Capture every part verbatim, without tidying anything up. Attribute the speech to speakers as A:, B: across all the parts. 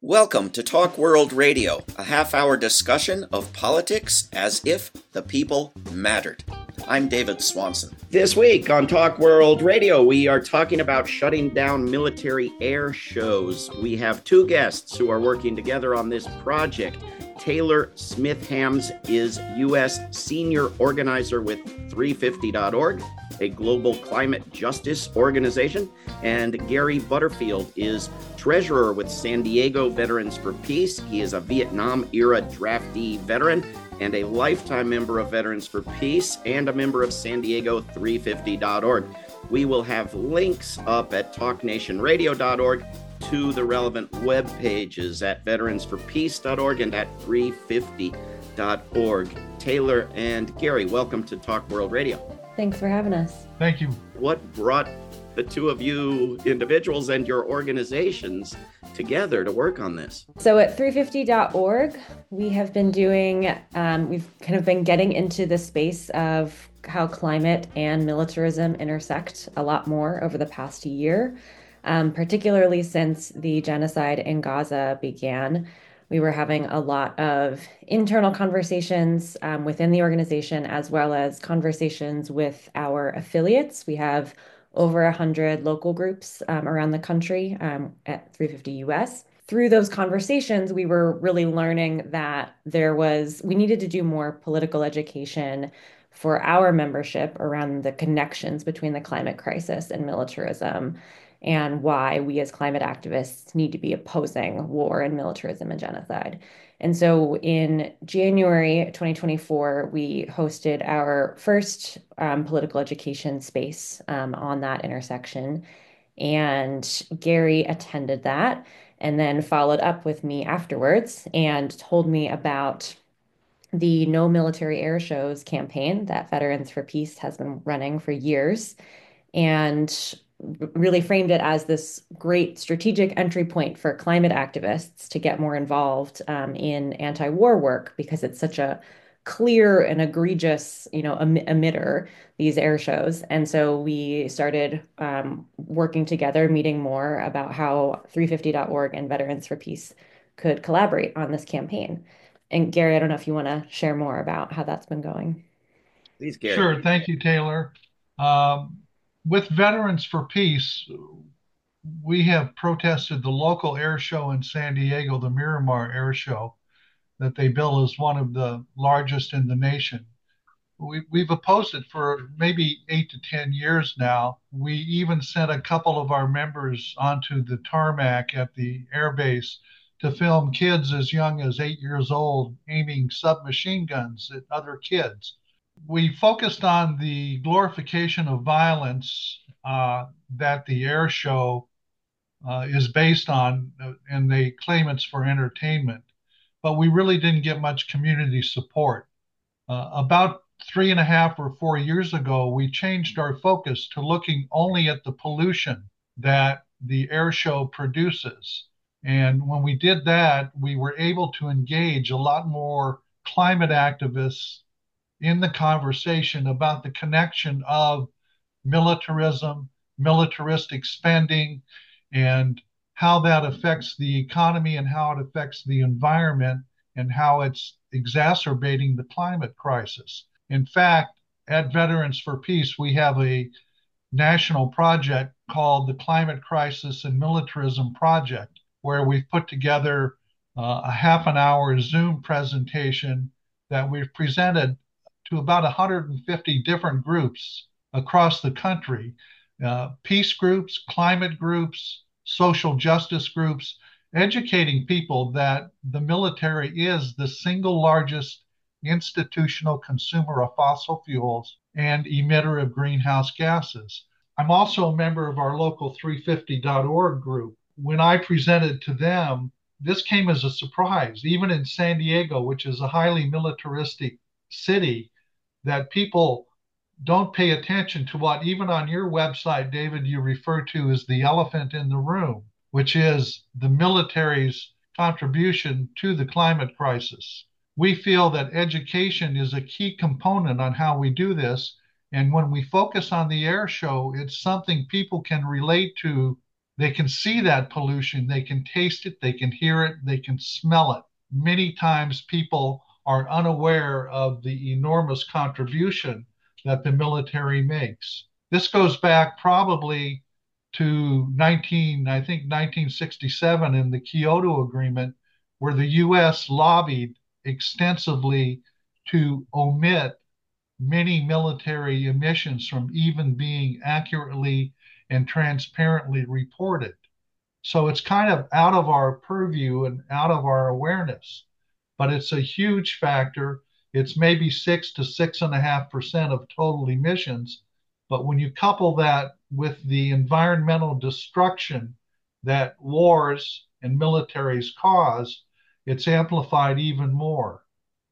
A: Welcome to Talk World Radio, a half-hour discussion of politics as if the people mattered. I'm David Swanson. This week on Talk World Radio, we are talking about shutting down military air shows. We have two guests who are working together on this project. Taylor Smith-Hams is U S Senior Organizer with three fifty dot org, a global climate justice organization, and Gary Butterfield is Treasurer with San Diego Veterans for Peace. He is a Vietnam-era draftee veteran and a lifetime member of Veterans for Peace and a member of San Diego three fifty dot org. We will have links up at talk nation radio dot org to the relevant web pages at veterans for peace dot org and at three fifty dot org. Taylor and Gary, welcome to Talk World Radio.
B: Thanks for having us.
C: Thank you.
A: What brought the two of you individuals and your organizations together to work on this?
B: So at three fifty dot org, we have been doing, um, we've kind of been getting into the space of how climate and militarism intersect a lot more over the past year, um, particularly since the genocide in Gaza began. We were having a lot of internal conversations um, within the organization, as well as conversations with our affiliates. We have over one hundred local groups um, around the country um, at three fifty U S. Through those conversations, we were really learning that there was, we needed to do more political education for our membership around the connections between the climate crisis and militarism, and why we as climate activists need to be opposing war and militarism and genocide. And so in January twenty twenty-four, we hosted our first um, political education space um, on that intersection. And Gary attended that and then followed up with me afterwards and told me about the No Military Air Shows campaign that Veterans for Peace has been running for years, and really framed it as this great strategic entry point for climate activists to get more involved um, in anti-war work, because it's such a clear and egregious, you know, em- emitter, these air shows. And so we started um, working together, meeting more about how three fifty dot org and Veterans for Peace could collaborate on this campaign. And Gary, I don't know if you want to share more about how that's been going.
A: Please, Gary.
C: Sure. Thank you, Taylor. Um, with Veterans for Peace, we have protested the local air show in San Diego, the Miramar Air Show, that they bill as one of the largest in the nation. We, we've opposed it for maybe eight to ten years now. We even sent a couple of our members onto the tarmac at the airbase to film kids as young as eight years old aiming submachine guns at other kids. We focused on the glorification of violence uh, that the air show uh, is based on, uh, and they claim it's for entertainment. But we really didn't get much community support. Uh, about three and a half or four years ago, we changed our focus to looking only at the pollution that the air show produces. And when we did that, we were able to engage a lot more climate activists in the conversation about the connection of militarism, militaristic spending, and how that affects the economy and how it affects the environment and how it's exacerbating the climate crisis. In fact, at Veterans for Peace, we have a national project called the Climate Crisis and Militarism Project, where we've put together uh, a half an hour Zoom presentation that we've presented to about one hundred fifty different groups across the country, uh, peace groups, climate groups, social justice groups, educating people that the military is the single largest institutional consumer of fossil fuels and emitter of greenhouse gases. I'm also a member of our local three fifty dot org group. When I presented to them, this came as a surprise, even in San Diego, which is a highly militaristic city, that people don't pay attention to what, even on your website, David, you refer to as the elephant in the room, which is the military's contribution to the climate crisis. We feel that education is a key component on how we do this. And when we focus on the air show, it's something people can relate to They can see that pollution, they can taste it, they can hear it, they can smell it. Many times people are unaware of the enormous contribution that the military makes. This goes back probably to nineteen, I think nineteen sixty-seven in the Kyoto Agreement, where the U S lobbied extensively to omit many military emissions from even being accurately and transparently reported. So it's kind of out of our purview and out of our awareness, but it's a huge factor. It's maybe six to six and a half percent of total emissions. But when you couple that with the environmental destruction that wars and militaries cause, it's amplified even more.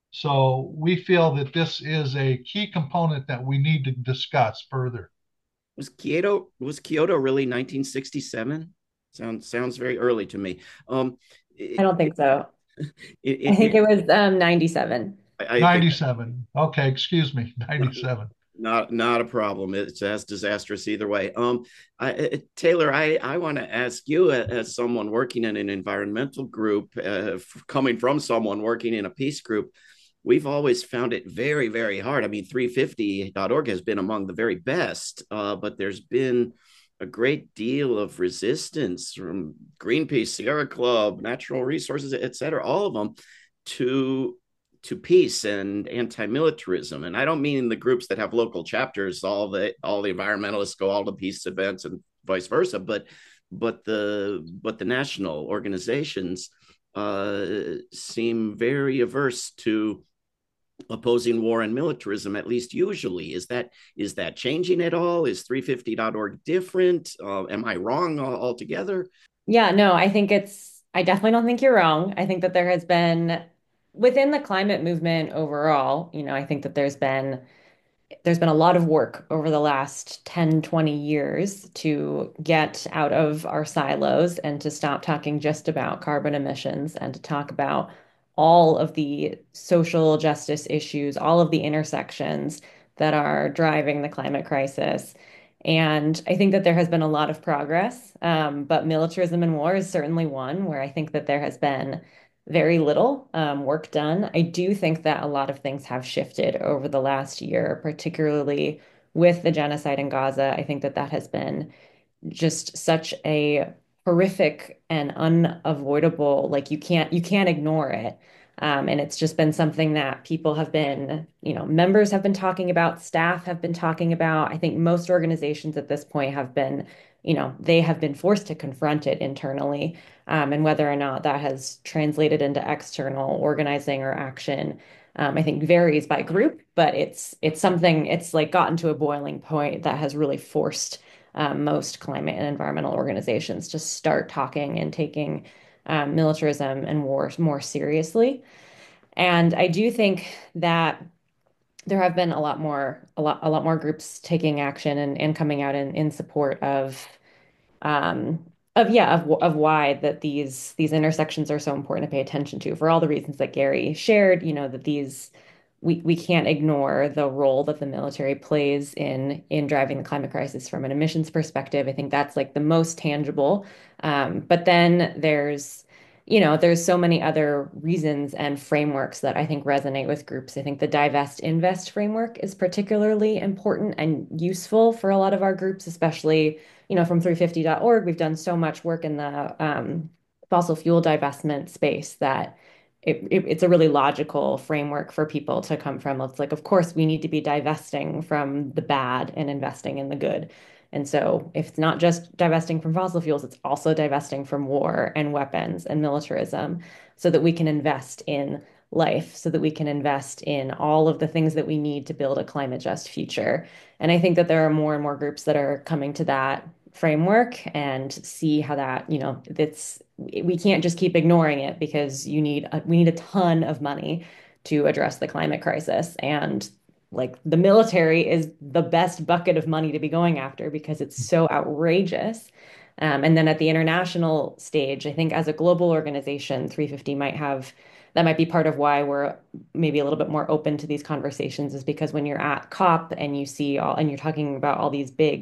C: So we feel that this is a key component that we need to discuss further.
A: Was Kyoto was Kyoto really nineteen sixty-seven? Sounds sounds very early to me. Um,
B: I
A: it,
B: don't think so.
A: it,
B: I
A: it,
B: think
A: it,
B: it was um, ninety-seven.
A: I I think
C: ninety-seven. Okay, excuse me, ninety-seven.
A: not not a problem. It's as disastrous either way. Um, I, uh, Taylor, I I want to ask you, uh, as someone working in an environmental group, uh, f- coming from someone working in a peace group, we've always found it very, very hard. I mean, three fifty dot org has been among the very best, uh, but there's been a great deal of resistance from Greenpeace, Sierra Club, Natural Resources, et cetera, all of them to to peace and anti-militarism. And I don't mean the groups that have local chapters, all the all the environmentalists go all to peace events and vice versa, but but the but the national organizations uh, seem very averse to opposing war and militarism, at least usually. Is that is that changing at all? Is three fifty dot org different? Uh, am I wrong altogether?
B: Yeah, no, I think it's, I definitely don't think you're wrong. I think that there has been, within the climate movement overall, you know, I think that there's been there's been a lot of work over the last ten, twenty years to get out of our silos and to stop talking just about carbon emissions and to talk about all of the social justice issues, all of the intersections that are driving the climate crisis. And I think that there has been a lot of progress, um, but militarism and war is certainly one where I think that there has been very little um, work done. I do think that a lot of things have shifted over the last year, particularly with the genocide in Gaza. I think that that has been just such a horrific and unavoidable, like you can't you can't ignore it. Um, and it's just been something that people have been, you know, members have been talking about, staff have been talking about. I think most organizations at this point have been, you know, they have been forced to confront it internally. Um, and whether or not that has translated into external organizing or action, um, I think varies by group, but it's it's something, it's like gotten to a boiling point that has really forced um, most climate and environmental organizations to start talking and taking um, militarism and war more seriously. And I do think that there have been a lot more a lot a lot more groups taking action and, and coming out in, in support of um, of yeah of of why that these these intersections are so important to pay attention to for all the reasons that Gary shared. You know that these we we can't ignore the role that the military plays in in driving the climate crisis from an emissions perspective. I think that's like the most tangible. Um, but then there's you know there's so many other reasons and frameworks that I think resonate with groups. I think the divest invest framework is particularly important and useful for a lot of our groups, especially you know, from three fifty dot org, we've done so much work in the um, fossil fuel divestment space that it, it, it's a really logical framework for people to come from. It's like, of course, we need to be divesting from the bad and investing in the good. And so, if it's not just divesting from fossil fuels, it's also divesting from war and weapons and militarism so that we can invest in life, so that we can invest in all of the things that we need to build a climate just future. And I think that there are more and more groups that are coming to that framework and see how that, you know, it's we can't just keep ignoring it because you need a, we need a ton of money to address the climate crisis. And like the military is the best bucket of money to be going after because it's so outrageous. Um, and then at the international stage, I think as a global organization, three fifty might have that might be part of why we're maybe a little bit more open to these conversations is because when you're at COP and you see all and you're talking about all these big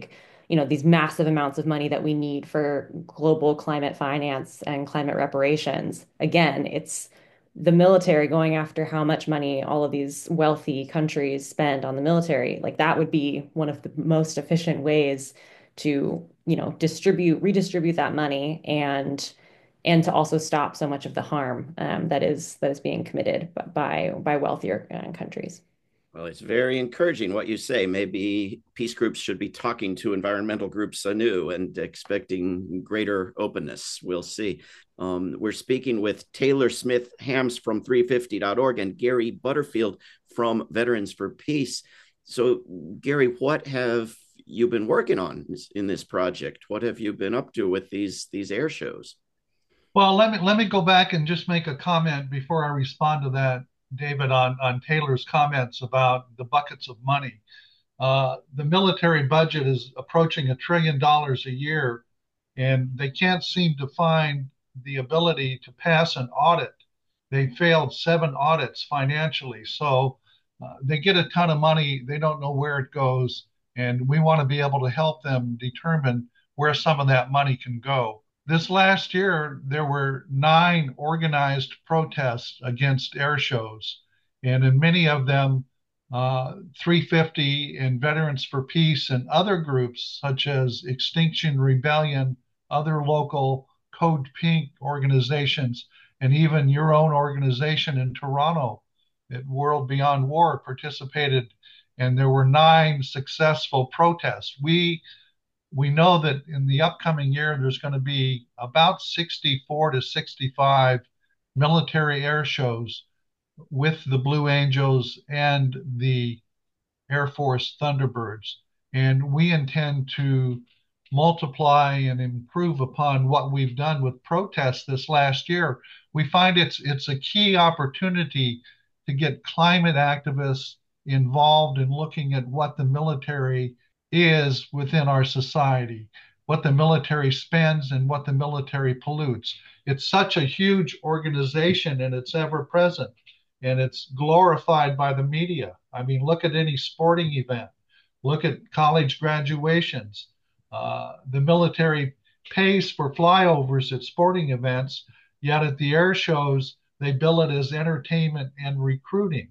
B: you know, these massive amounts of money that we need for global climate finance and climate reparations. Again, it's the military going after how much money all of these wealthy countries spend on the military. Like that would be one of the most efficient ways to, you know, distribute, redistribute that money and and to also stop so much of the harm um, that is that is being committed by by wealthier uh, countries.
A: Well, it's very encouraging what you say. Maybe peace groups should be talking to environmental groups anew and expecting greater openness. We'll see. Um, we're speaking with Taylor Smith Hams from three fifty dot org and Gary Butterfield from Veterans for Peace. So, Gary, what have you been working on in this project? What have you been up to with these these air shows?
C: Well, let me let me go back and just make a comment before I respond to that, David, on, on Taylor's comments about the buckets of money. Uh, the military budget is approaching a trillion dollars a year, and they can't seem to find the ability to pass an audit. They failed seven audits financially, so uh, they get a ton of money. They don't know where it goes, and we want to be able to help them determine where some of that money can go. This last year, there were nine organized protests against air shows, and in many of them, uh, three fifty and Veterans for Peace and other groups such as Extinction Rebellion, other local Code Pink organizations, and even your own organization in Toronto at World Beyond War participated, and there were nine successful protests. We we know that in the upcoming year, there's going to be about sixty-four to sixty-five military air shows with the Blue Angels and the Air Force Thunderbirds. And we intend to multiply and improve upon what we've done with protests this last year. We find it's it's a key opportunity to get climate activists involved in looking at what the military is within our society, what the military spends and what the military pollutes. It's such a huge organization and it's ever present and it's glorified by the media. I mean, look at any sporting event, look at college graduations. Uh, the military pays for flyovers at sporting events, yet at the air shows, they bill it as entertainment and recruiting.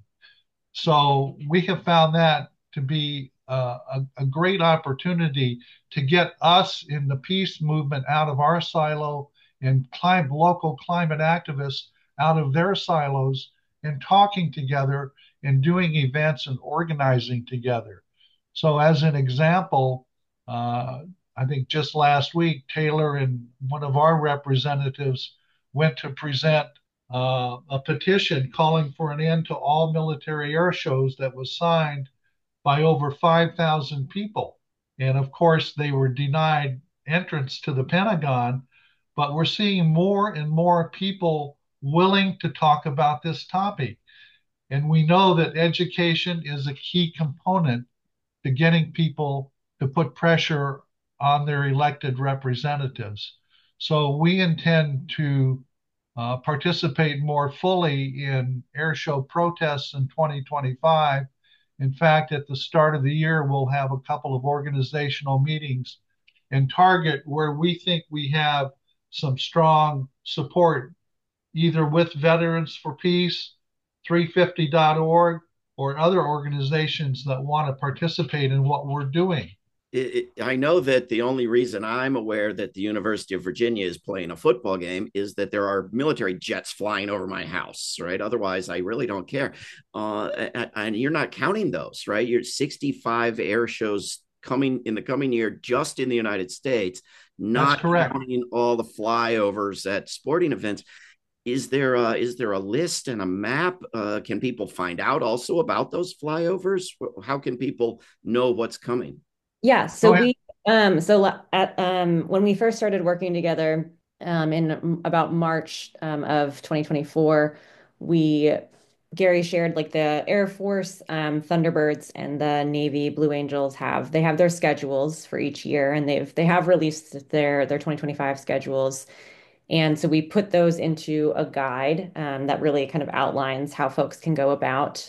C: So we have found that to be uh, a, a great opportunity to get us in the peace movement out of our silo and climate, local climate activists out of their silos and talking together and doing events and organizing together. So as an example, uh, I think just last week, Taylor and one of our representatives went to present uh, a petition calling for an end to all military air shows that was signed by over five thousand people. And of course, they were denied entrance to the Pentagon, but we're seeing more and more people willing to talk about this topic. And we know that education is a key component to getting people to put pressure on their elected representatives. So we intend to uh, participate more fully in air show protests in twenty twenty-five. In fact, at the start of the year, we'll have a couple of organizational meetings and target where we think we have some strong support, either with Veterans for Peace, three fifty dot org, or other organizations that want to participate in what we're doing.
A: It, it, I know that the only reason I'm aware that the University of Virginia is playing a football game is that there are military jets flying over my house, right? Otherwise, I really don't care. Uh, and, and you're not counting those, right? You're sixty-five air shows coming in the coming year just in the United States, not counting all the flyovers at sporting events. Is there a, is there a list and a map? Uh, can people find out also about those flyovers? How can people know what's coming?
B: Yeah, so we um so at um when we first started working together um in about March um, of twenty twenty-four, we Gary shared like the Air Force um, Thunderbirds and the Navy Blue Angels have they have their schedules for each year, and they've they have released their their twenty twenty-five schedules. And so we put those into a guide um, that really kind of outlines how folks can go about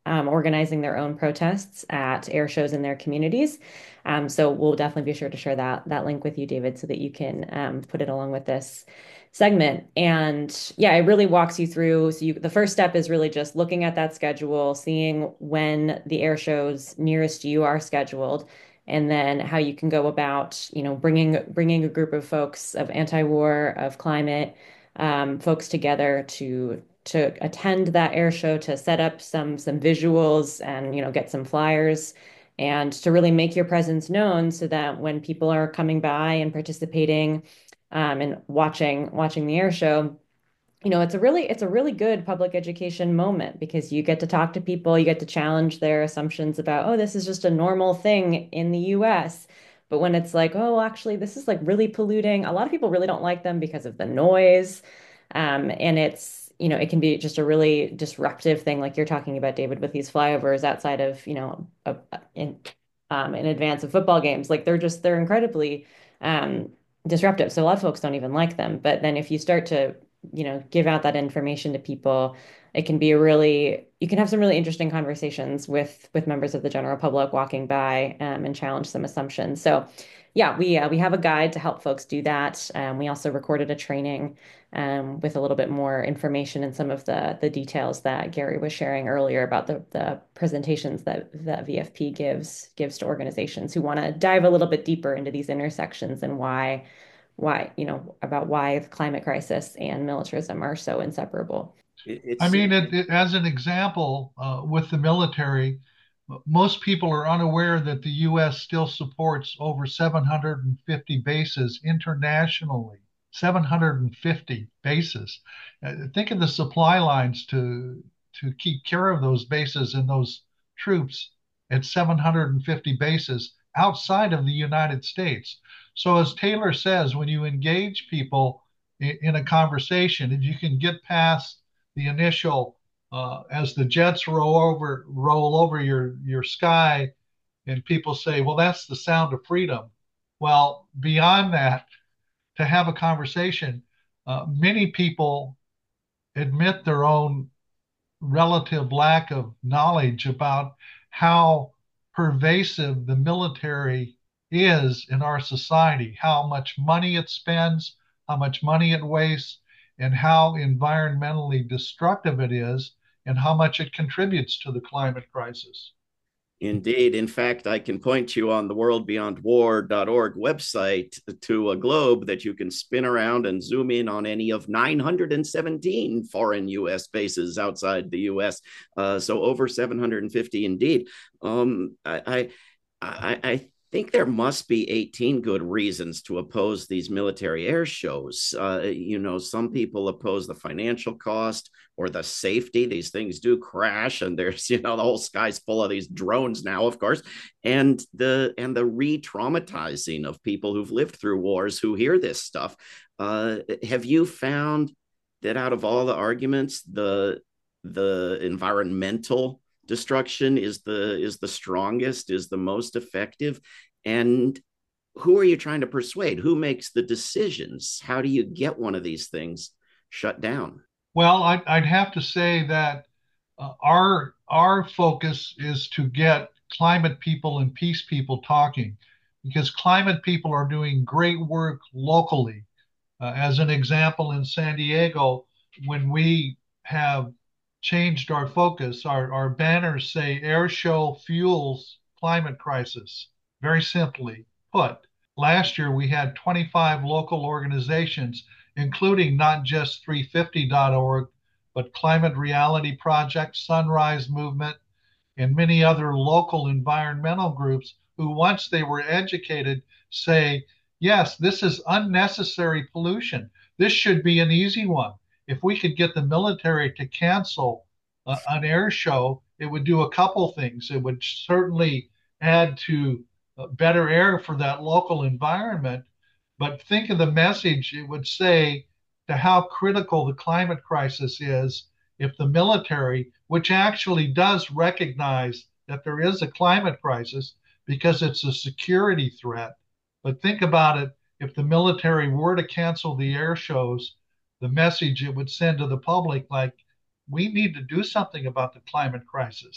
B: um, organizing their own protests at air shows in their communities. Um, so we'll definitely be sure to share that that link with you, David, so that you can um, put it along with this segment. And yeah, it really walks you through. So you, the first step is really just looking at that schedule, seeing when the air shows nearest you are scheduled, and then how you can go about, you know, bringing bringing a group of folks of anti-war, of climate, um, folks together to to attend that air show, to set up some some visuals and, you know, get some flyers and to really make your presence known so that when people are coming by and participating um, and watching watching the air show, you know, it's a really it's a really good public education moment because you get to talk to people, you get to challenge their assumptions about, oh, this is just a normal thing in the U S. But when it's like, oh, actually, this is like really polluting, a lot of people really don't like them because of the noise. Um, and it's, you know, it can be just a really disruptive thing, like you're talking about, David, with these flyovers outside of, you know, a, a- in um, in advance of football games. Like they're just they're incredibly um, disruptive. So a lot of folks don't even like them. But then if you start to, you know, give out that information to people, it can be a really, you can have some really interesting conversations with with members of the general public walking by um, and challenge some assumptions. So yeah, we uh, we have a guide to help folks do that. Um, we also recorded a training um, with a little bit more information and some of the the details that Gary was sharing earlier about the the presentations that that V F P gives gives to organizations who want to dive a little bit deeper into these intersections and why why, you know, about why the climate crisis and militarism are so inseparable.
A: It,
C: I
A: it's
C: mean, it, it, as an example, uh, with the military, most people are unaware that the U S still supports over seven hundred fifty bases internationally. seven hundred fifty bases. Uh, think of the supply lines to to keep care of those bases and those troops at seven hundred fifty bases outside of the United States. So, as Taylor says, when you engage people in, in a conversation, if you can get past the initial uh, as the jets roll over roll over your your sky, and people say, "Well, that's the sound of freedom." Well, beyond that, to have a conversation, uh, many people admit their own relative lack of knowledge about how pervasive the military is in our society, how much money it spends, how much money it wastes, and how environmentally destructive it is, and how much it contributes to the climate crisis.
A: Indeed. In fact, I can point you on the world beyond war dot org website to a globe that you can spin around and zoom in on any of nine hundred seventeen foreign U S bases outside the U S. Uh, so over seven hundred fifty indeed. Um, I, I, I think there must be eighteen good reasons to oppose these military air shows. Uh, you know, some people oppose the financial cost or the safety. These things do crash, and there's, you know, the whole sky's full of these drones now, of course, and the and the re-traumatizing of people who've lived through wars who hear this stuff. Uh, have you found that out of all the arguments, the the environmental destruction is the is the strongest, is the most effective? And who are you trying to persuade? Who makes the decisions? How do you get one of these things shut down?
C: Well, I'd, I'd have to say that uh, our our focus is to get climate people and peace people talking, because climate people are doing great work locally. Uh, as an example, in San Diego, when we have changed our focus, our, our banners say air show fuels climate crisis. Very simply put, last year we had twenty-five local organizations, including not just three fifty dot org, but Climate Reality Project, Sunrise Movement, and many other local environmental groups who, once they were educated, say, yes, this is unnecessary pollution. This should be an easy one. If we could get the military to cancel uh, an air show, it would do a couple things. It would certainly add to uh, better air for that local environment. But think of the message it would say to how critical the climate crisis is if the military, which actually does recognize that there is a climate crisis because it's a security threat. But think about it, if the military were to cancel the air shows, the message it would send to the public, like, we need to do something about the climate crisis.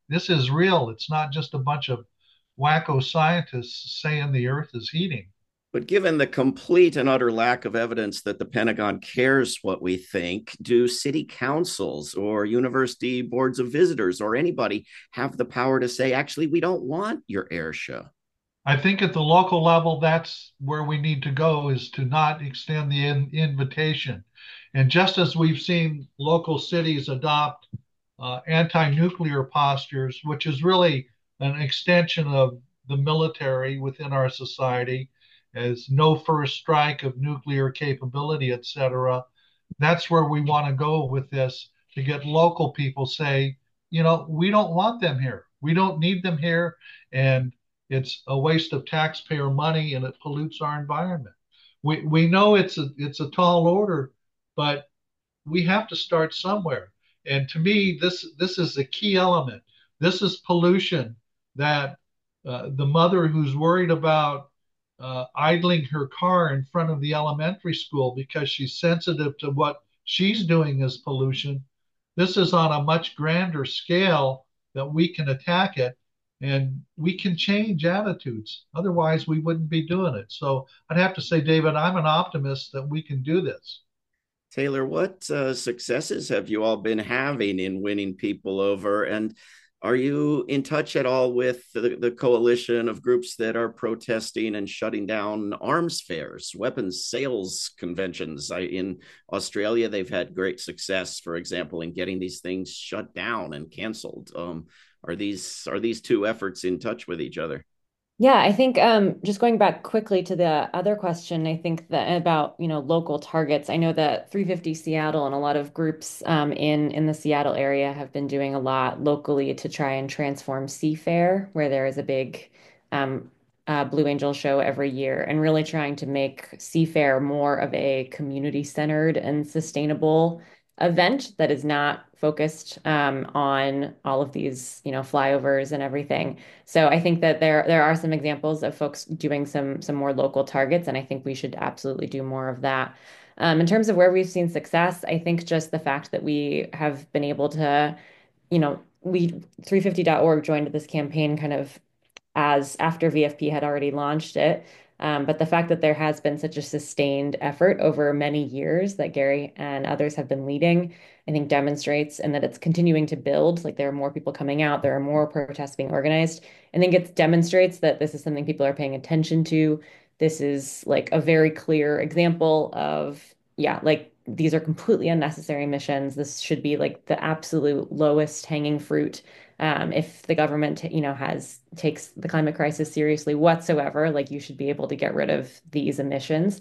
C: this is real. It's not just a bunch of wacko scientists saying the Earth is heating.
A: But given the complete and utter lack of evidence that the Pentagon cares what we think, do city councils or university boards of visitors or anybody have the power to say, actually, we don't want your air show?
C: I think at the local level, that's where we need to go, is to not extend the in invitation. And just as we've seen local cities adopt uh, anti-nuclear postures, which is really an extension of the military within our society, as no first strike of nuclear capability, et cetera. That's where we want to go with this, to get local people say, you know, we don't want them here. We don't need them here. And it's a waste of taxpayer money and it pollutes our environment. We, we know it's a, it's a tall order, but we have to start somewhere. And to me, this this is the key element. This is pollution that uh, the mother who's worried about uh, idling her car in front of the elementary school because she's sensitive to what she's doing as pollution. This is on a much grander scale that we can attack it and we can change attitudes. Otherwise, we wouldn't be doing it. So I'd have to say, David, I'm an optimist that we can do this.
A: Taylor, what uh, successes have you all been having in winning people over? And are you in touch at all with the, the coalition of groups that are protesting and shutting down arms fairs, weapons sales conventions? I, in Australia, they've had great success, for example, in getting these things shut down and canceled. Um, are these are these two efforts in touch with each other?
B: Yeah, I think um, just going back quickly to the other question, I think that about, you know, local targets. I know that three fifty Seattle and a lot of groups um, in in the Seattle area have been doing a lot locally to try and transform Seafair, where there is a big um, uh, Blue Angel show every year, and really trying to make Seafair more of a community-centered and sustainable event that is not focused um, on all of these, you know, flyovers and everything. So I think that there there are some examples of folks doing some some more local targets, and I think we should absolutely do more of that. Um, in terms of where we've seen success, I think just the fact that we have been able to, you know, we three fifty dot org joined this campaign kind of as after V F P had already launched it. Um, but the fact that there has been such a sustained effort over many years that Gary and others have been leading, I think demonstrates, and that it's continuing to build. Like there are more people coming out, there are more protests being organized. I think it demonstrates that this is something people are paying attention to. This is like a very clear example of, yeah, like these are completely unnecessary missions. This should be like the absolute lowest hanging fruit um, if the government, you know, has takes the climate crisis seriously whatsoever, like you should be able to get rid of these emissions.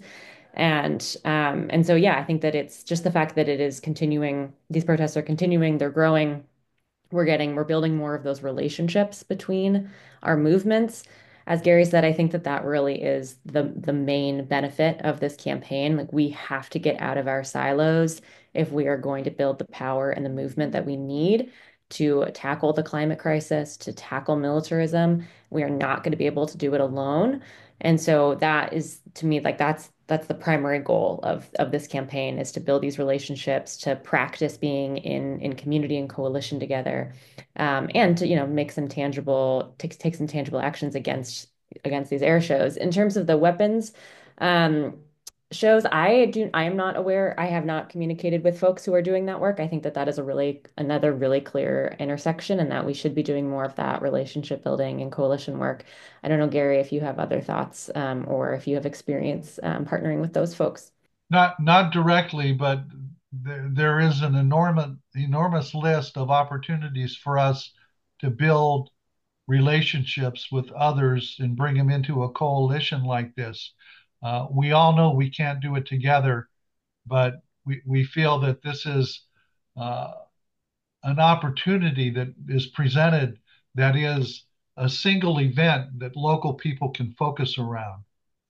B: And um, and so yeah, I think that it's just the fact that it is continuing, these protests are continuing, they're growing, we're getting we're building more of those relationships between our movements. As Gary said, I think that that really is the the main benefit of this campaign. Like we have to get out of our silos if we are going to build the power and the movement that we need to tackle the climate crisis, to tackle militarism. We are not going to be able to do it alone. And so that is to me like that's that's the primary goal of of this campaign, is to build these relationships, to practice being in in community and coalition together, um, and to, you know, make some tangible take take some tangible actions against against these air shows. In terms of the weapons um, shows, I do I am not aware. I have not communicated with folks who are doing that work. I think that that is a really another really clear intersection, and that we should be doing more of that relationship building and coalition work. I don't know, Gary, if you have other thoughts um, or if you have experience um, partnering with those folks.
C: Not not directly, but there, there is an enormous enormous list of opportunities for us to build relationships with others and bring them into a coalition like this. Uh, we all know we can't do it together, but we, we feel that this is uh, an opportunity that is presented that is a single event that local people can focus around.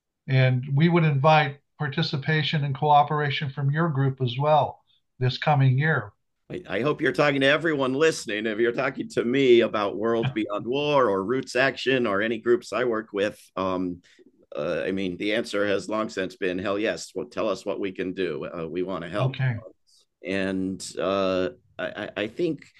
C: And we would invite participation and cooperation from your group as well this coming year.
A: I hope you're talking to everyone listening. If you're talking to me about World Beyond War or Roots Action or any groups I work with, um, uh, I mean, the answer has long since been hell yes. Well, tell us what we can do. Uh, we want to help.
C: Okay.
A: And uh, I, I think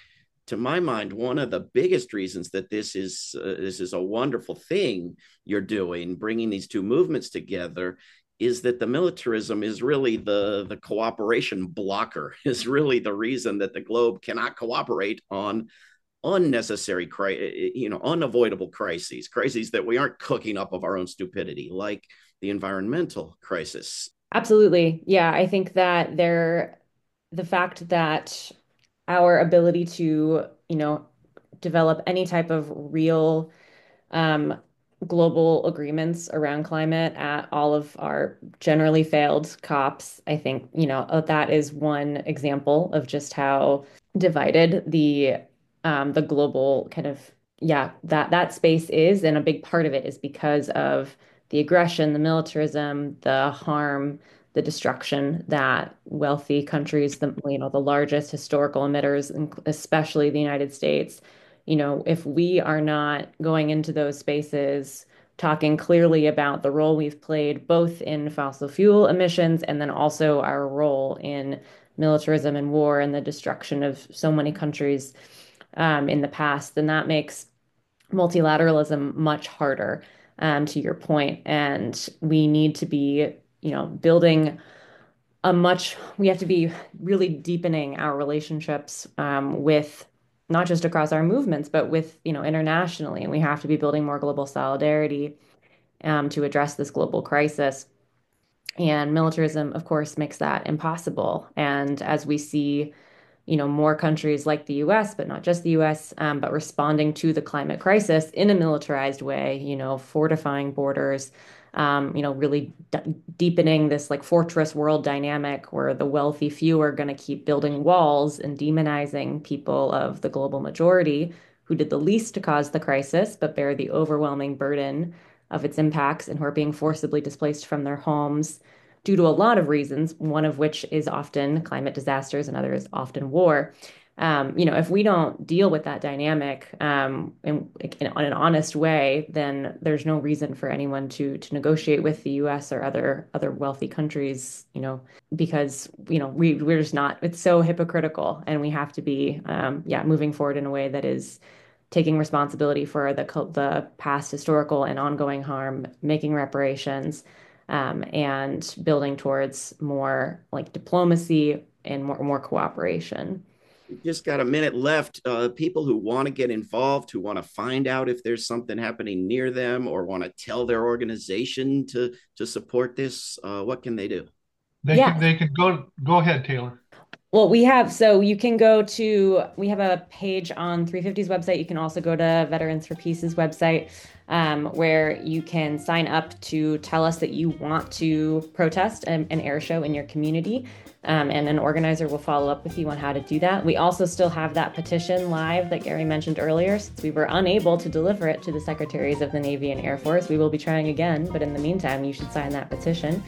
A: to my mind, one of the biggest reasons that this is uh, this is a wonderful thing you're doing, bringing these two movements together, is that the militarism is really the, the cooperation blocker, is really the reason that the globe cannot cooperate on unnecessary, you know, unavoidable crises, crises that we aren't cooking up of our own stupidity, like the environmental crisis.
B: Absolutely. Yeah, I think that there, the fact that our ability to, you know, develop any type of real um, global agreements around climate at all of our generally failed COPs. I think, you know, uh, that is one example of just how divided the um, the global kind of, yeah, that that space is. And a big part of it is because of the aggression, the militarism, the harm, the destruction that wealthy countries, the, you know, the largest historical emitters, especially the United States, you know, if we are not going into those spaces, talking clearly about the role we've played both in fossil fuel emissions and then also our role in militarism and war and the destruction of so many countries um, in the past, then that makes multilateralism much harder, um, to your point. And we need to be, you know, building a much, we have to be really deepening our relationships um, with not just across our movements, but with, you know, internationally. And we have to be building more global solidarity um, to address this global crisis. And militarism, of course, makes that impossible. And as we see, you know, more countries like the U S, but not just the U S, um, but responding to the climate crisis in a militarized way, you know, fortifying borders, um, you know, really d deepening this like fortress world dynamic where the wealthy few are going to keep building walls and demonizing people of the global majority who did the least to cause the crisis, but bear the overwhelming burden of its impacts and who are being forcibly displaced from their homes due to a lot of reasons, one of which is often climate disasters and others often war. Um, you know, if we don't deal with that dynamic um, in, in, in an honest way, then there's no reason for anyone to to negotiate with the U S or other other wealthy countries, you know, because, you know, we, we're just not, it's so hypocritical, and we have to be, um, yeah, moving forward in a way that is taking responsibility for the the past historical and ongoing harm, making reparations, um, and building towards more like diplomacy and more more cooperation.
A: We've just got a minute left. Uh, people who want to get involved, who want to find out if there's something happening near them, or want to tell their organization to to support this, uh, what can they do?
C: They
B: Yeah.
C: can they can go go ahead, Taylor.
B: Well, we have, so you can go to, we have a page on three fifty's website. You can also go to Veterans for Peace's website, um, where you can sign up to tell us that you want to protest an, an air show in your community. Um, and an organizer will follow up with you on how to do that. We also still have that petition live that Gary mentioned earlier. Since we were unable to deliver it to the Secretaries of the Navy and Air Force, we will be trying again. But in the meantime, you should sign that petition.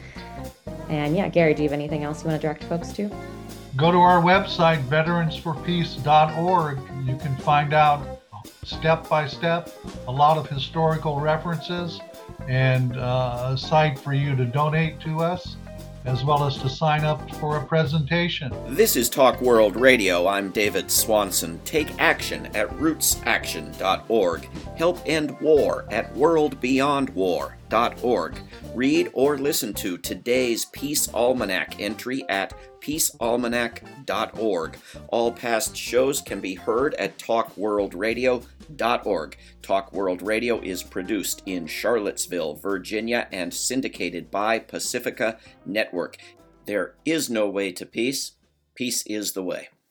B: And yeah, Gary, do you have anything else you want to direct folks to?
C: Go to our website, veterans for peace dot org. You can find out step by step a lot of historical references and uh, a site for you to donate to us, as well as to sign up for a presentation.
A: This is Talk World Radio. I'm David Swanson. Take action at roots action dot org. Help end war at world beyond war dot org. Read or listen to today's Peace Almanac entry at peace almanac dot org. All past shows can be heard at talk world radio dot org. Talk World Radio is produced in Charlottesville, Virginia, and syndicated by Pacifica Network. There is no way to peace. Peace is the way.